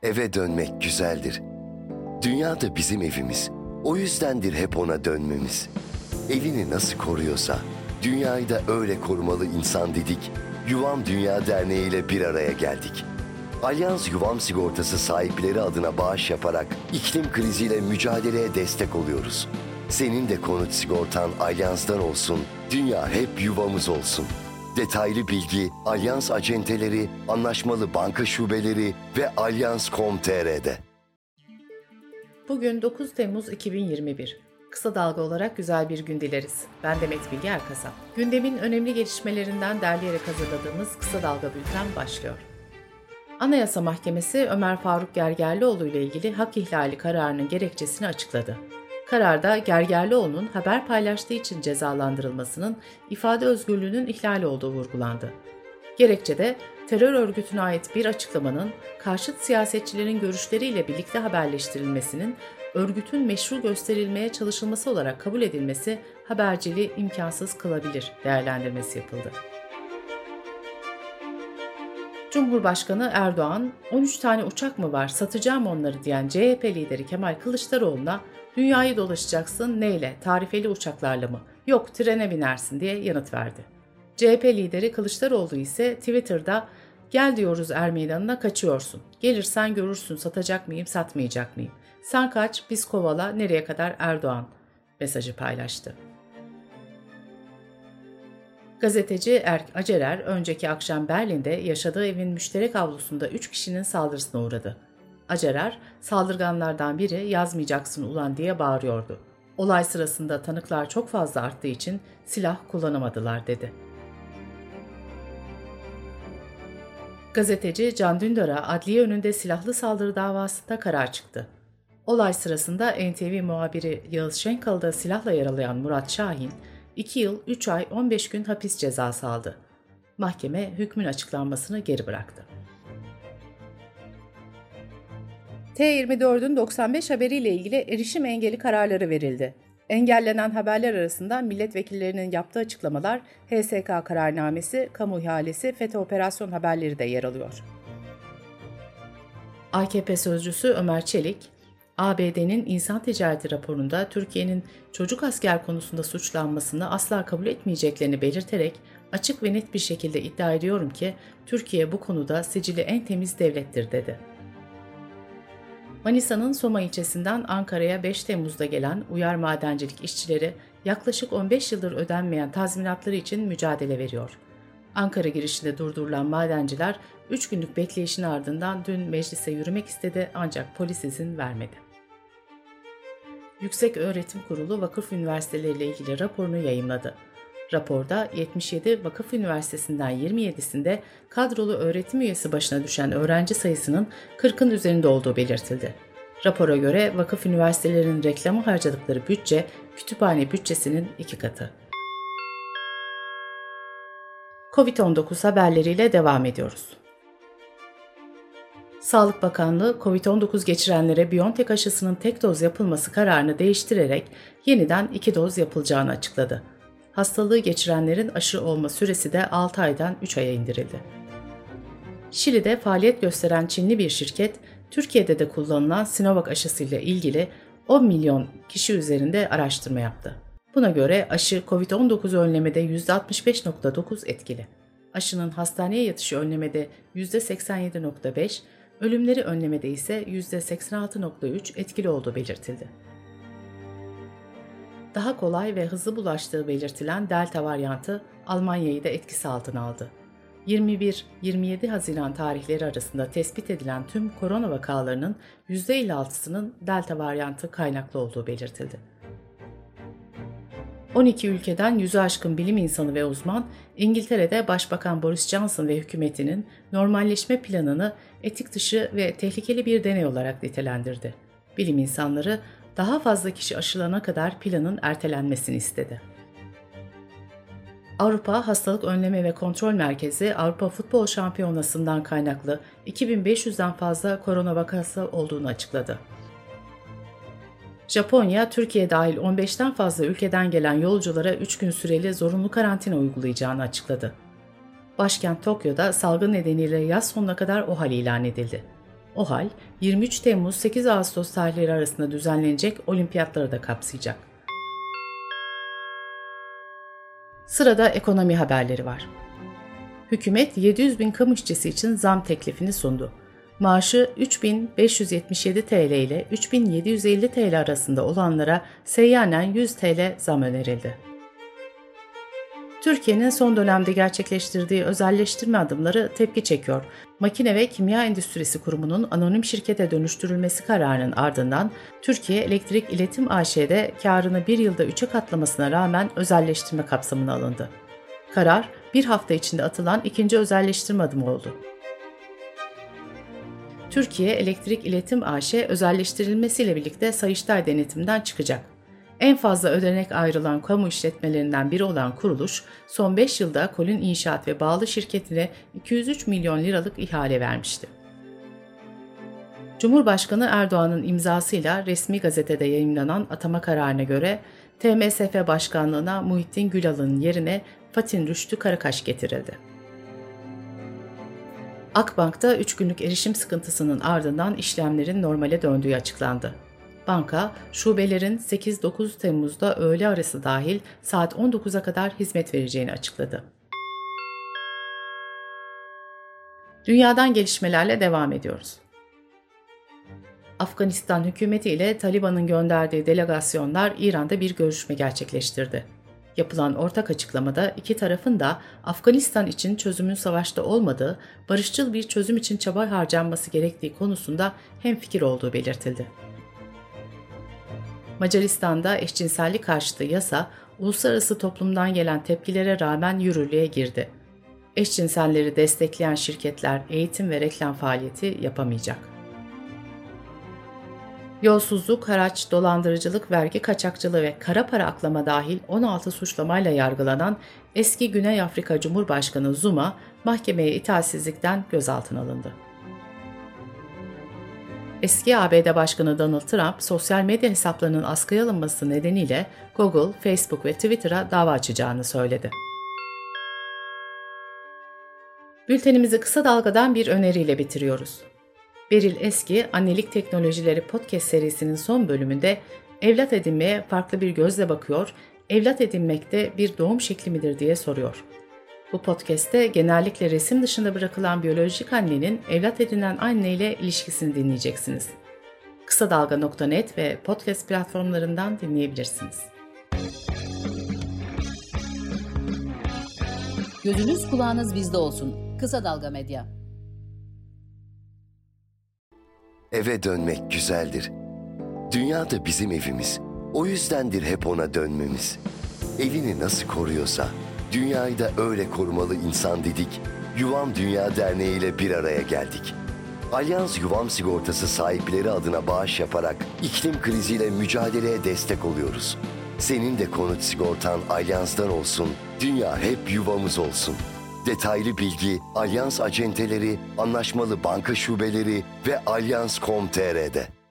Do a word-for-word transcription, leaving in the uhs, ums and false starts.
Eve dönmek güzeldir. Dünya da bizim evimiz. O yüzdendir hep ona dönmemiz. Evini nasıl koruyorsa, dünyayı da öyle korumalı insan dedik. Yuvam Dünya Derneği ile bir araya geldik. Alyans Yuvam Sigortası sahipleri adına bağış yaparak iklim kriziyle mücadeleye destek oluyoruz. Senin de konut sigortan Alyans'tan olsun, dünya hep yuvamız olsun. Detaylı bilgi Alyans acenteleri, anlaşmalı banka şubeleri ve alyans nokta com nokta tr'de. Bugün dokuz Temmuz iki bin yirmi bir. Kısa Dalga olarak güzel bir gün dileriz. Ben Demet Bilge Erkasap. Gündemin önemli gelişmelerinden derleyerek hazırladığımız Kısa Dalga Bülten başlıyor. Anayasa Mahkemesi Ömer Faruk Gergerlioğlu ile ilgili hak ihlali kararının gerekçesini açıkladı. Kararda Gergerlioğlu'nun haber paylaştığı için cezalandırılmasının ifade özgürlüğünün ihlali olduğu vurgulandı. Gerekçede terör örgütüne ait bir açıklamanın karşıt siyasetçilerin görüşleriyle birlikte haberleştirilmesinin örgütün meşru gösterilmeye çalışılması olarak kabul edilmesi haberciliği imkansız kılabilir değerlendirmesi yapıldı. Cumhurbaşkanı Erdoğan, on üç tane uçak mı var satacağım onları diyen C H P lideri Kemal Kılıçdaroğlu'na dünyayı dolaşacaksın neyle, tarifeli uçaklarla mı, yok trene binersin diye yanıt verdi. C H P lideri Kılıçdaroğlu ise Twitter'da gel diyoruz er meydanına kaçıyorsun, gelirsen görürsün satacak mıyım satmayacak mıyım, sen kaç biz kovala nereye kadar Erdoğan mesajı paylaştı. Gazeteci Erk Acerer önceki akşam Berlin'de yaşadığı evin müşterek avlusunda üç kişinin saldırısına uğradı. Acerer, saldırganlardan biri yazmayacaksın ulan diye bağırıyordu. Olay sırasında tanıklar çok fazla arttığı için silah kullanamadılar dedi. Gazeteci Can Dündar'a adliye önünde silahlı saldırı davasında karar çıktı. Olay sırasında N T V muhabiri Yağız Şenkal'da silahla yaralayan Murat Şahin, iki yıl üç ay on beş gün hapis cezası aldı. Mahkeme hükmün açıklanmasını geri bıraktı. T yirmi dördün doksan beş haberiyle ilgili erişim engeli kararları verildi. Engellenen haberler arasında milletvekillerinin yaptığı açıklamalar, H S K kararnamesi, kamu ihalesi, FETÖ operasyon haberleri de yer alıyor. A K P sözcüsü Ömer Çelik, A B D'nin insan ticareti raporunda Türkiye'nin çocuk asker konusunda suçlanmasını asla kabul etmeyeceklerini belirterek açık ve net bir şekilde iddia ediyorum ki Türkiye bu konuda sicili en temiz devlettir dedi. Manisa'nın Soma ilçesinden Ankara'ya beş Temmuz'da gelen uyar madencilik işçileri yaklaşık on beş yıldır ödenmeyen tazminatları için mücadele veriyor. Ankara girişinde durdurulan madenciler üç günlük bekleyişin ardından dün meclise yürümek istedi ancak polis izin vermedi. Yükseköğretim Kurulu vakıf üniversiteleriyle ilgili raporunu yayımladı. Raporda yetmiş yedi vakıf üniversitesinden yirmi yedisinde kadrolu öğretim üyesi başına düşen öğrenci sayısının kırkın üzerinde olduğu belirtildi. Rapora göre vakıf üniversitelerinin reklamı harcadıkları bütçe kütüphane bütçesinin iki katı. kovid on dokuz haberleriyle devam ediyoruz. Sağlık Bakanlığı, kovid on dokuz geçirenlere BioNTech aşısının tek doz yapılması kararını değiştirerek yeniden iki doz yapılacağını açıkladı. Hastalığı geçirenlerin aşı olma süresi de altı aydan üç aya indirildi. Şili'de faaliyet gösteren Çinli bir şirket, Türkiye'de de kullanılan Sinovac aşısıyla ilgili on milyon kişi üzerinde araştırma yaptı. Buna göre aşı kovid on dokuz önlemede yüzde altmış beş virgül dokuz etkili. Aşının hastaneye yatışı önlemede yüzde seksen yedi virgül beş, ölümleri önlemede ise yüzde seksen altı virgül üç etkili olduğu belirtildi. Daha kolay ve hızlı bulaştığı belirtilen Delta varyantı Almanya'yı da etkisi altına aldı. yirmi bir yirmi yedi Haziran tarihleri arasında tespit edilen tüm korona vakalarının yüzde elli altısının Delta varyantı kaynaklı olduğu belirtildi. on iki ülkeden yüzü aşkın bilim insanı ve uzman, İngiltere'de Başbakan Boris Johnson ve hükümetinin normalleşme planını etik dışı ve tehlikeli bir deney olarak nitelendirdi. Bilim insanları daha fazla kişi aşılana kadar planın ertelenmesini istedi. Avrupa Hastalık Önleme ve Kontrol Merkezi, Avrupa Futbol Şampiyonası'ndan kaynaklı iki bin beş yüzden fazla korona vakası olduğunu açıkladı. Japonya, Türkiye dahil on beşten fazla ülkeden gelen yolculara üç gün süreli zorunlu karantina uygulayacağını açıkladı. Başkent Tokyo'da salgın nedeniyle yaz sonuna kadar OHAL ilan edildi. O hal yirmi üç Temmuz sekiz Ağustos tarihleri arasında düzenlenecek olimpiyatları da kapsayacak. Sırada ekonomi haberleri var. Hükümet yedi yüz bin kamu işçisi için zam teklifini sundu. Maaşı üç bin beş yüz yetmiş yedi TL ile üç bin yedi yüz elli TL arasında olanlara seyyanen yüz TL zam önerildi. Türkiye'nin son dönemde gerçekleştirdiği özelleştirme adımları tepki çekiyor. Makine ve Kimya Endüstrisi Kurumu'nun anonim şirkete dönüştürülmesi kararının ardından Türkiye Elektrik İletim A Ş'de karını bir yılda üçe katlamasına rağmen özelleştirme kapsamına alındı. Karar, bir hafta içinde atılan ikinci özelleştirme adımı oldu. Türkiye Elektrik İletim A Ş özelleştirilmesiyle birlikte Sayıştay denetimden çıkacak. En fazla ödenek ayrılan kamu işletmelerinden biri olan kuruluş, son beş yılda Kolin İnşaat ve bağlı şirketine iki yüz üç milyon liralık ihale vermişti. Cumhurbaşkanı Erdoğan'ın imzasıyla resmi gazetede yayımlanan atama kararına göre T M S F Başkanlığı'na Muhittin Gülal'ın yerine Fatin Rüştü Karakaş getirildi. Akbank'ta üç günlük erişim sıkıntısının ardından işlemlerin normale döndüğü açıklandı. Banka, şubelerin sekiz dokuz Temmuz'da öğle arası dahil saat on dokuza kadar hizmet vereceğini açıkladı. Dünyadan gelişmelerle devam ediyoruz. Afganistan hükümeti ile Taliban'ın gönderdiği delegasyonlar İran'da bir görüşme gerçekleştirdi. Yapılan ortak açıklamada iki tarafın da Afganistan için çözümün savaşta olmadığı, barışçıl bir çözüm için çaba harcanması gerektiği konusunda hemfikir olduğu belirtildi. Macaristan'da eşcinsellik karşıtı yasa, uluslararası toplumdan gelen tepkilere rağmen yürürlüğe girdi. Eşcinselleri destekleyen şirketler eğitim ve reklam faaliyeti yapamayacak. Yolsuzluk, haraç, dolandırıcılık, vergi kaçakçılığı ve kara para aklama dahil on altı suçlamayla yargılanan eski Güney Afrika Cumhurbaşkanı Zuma, mahkemeye itaatsizlikten gözaltına alındı. Eski A B D Başkanı Donald Trump, sosyal medya hesaplarının askıya alınması nedeniyle Google, Facebook ve Twitter'a dava açacağını söyledi. Bültenimizi kısa dalgadan bir öneriyle bitiriyoruz. Beril Eski, Annelik Teknolojileri podcast serisinin son bölümünde evlat edinmeye farklı bir gözle bakıyor, evlat edinmekte bir doğum şekli midir diye soruyor. Bu podcast'te genellikle resim dışında bırakılan biyolojik annenin evlat edinen anneyle ilişkisini dinleyeceksiniz. kısa dalga nokta net ve podcast platformlarından dinleyebilirsiniz. Gözünüz kulağınız bizde olsun. Kısa Dalga Medya. Eve dönmek güzeldir. Dünya da bizim evimiz. O yüzdendir hep ona dönmemiz. Evini nasıl koruyorsa, dünyayı da öyle korumalı insan dedik. Yuvam Dünya Derneği ile bir araya geldik. Alyans Yuvam Sigortası sahipleri adına bağış yaparak iklim kriziyle mücadeleye destek oluyoruz. Senin de konut sigortan Alyans'tan olsun, dünya hep yuvamız olsun. Detaylı bilgi Alyans acenteleri, anlaşmalı banka şubeleri ve alyans nokta com nokta tr'de.